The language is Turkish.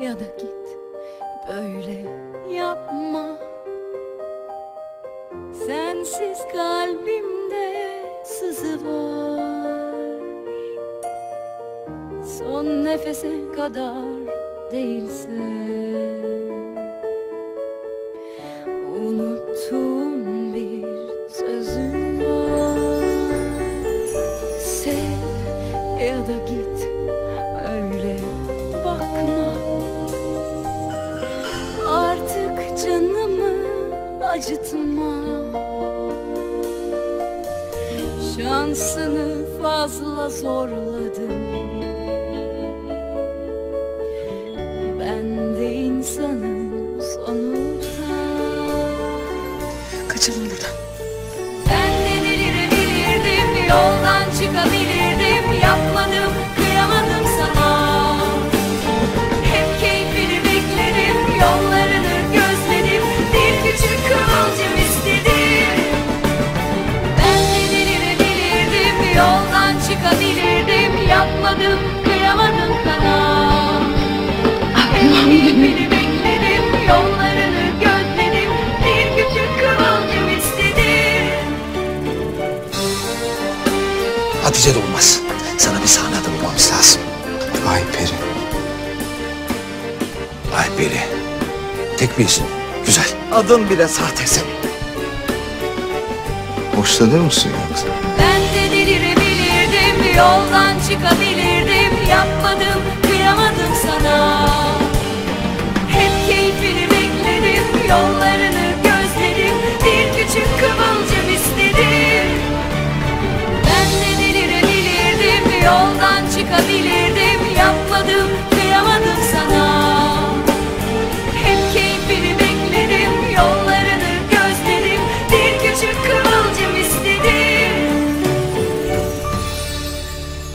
ya da git, böyle yapma. Sensiz kalbimde sızı var, son nefese kadar değilse. Unuttuğum bir sözüm var. Sev ya da git, öyle bakma. Artık canımı acıtma. Şansını fazla zorladın. Ben de insanım sonuçta. Kaçalım buradan. Ben de delirebilirdim, yoldan çıkabilirdim. Yapmadım, kıyamadım sana. Hep keyfini bekledim, yollarını gözledim. Bir küçük kıvılcım istedim. Ben de delirebilirdim, yoldan çıkabilirdim. Yapmadım, kıyamadım sana. Hep keyfini bekledim, yollarını gözledim. Bir küçük kıvılcım istedim. Hatice de olmaz. Sana bir sahne adı bulmamız lazım. Ayperi. Ayperi. Tek bir isim. Güzel. Adın bile sahte senin. Hoşlanır mısın yoksa? Ben de delirebilirdim, yoldan çıkabilirdim. Yapmadım, kıyamadım sana. Hep keyfini bekledim, yollarını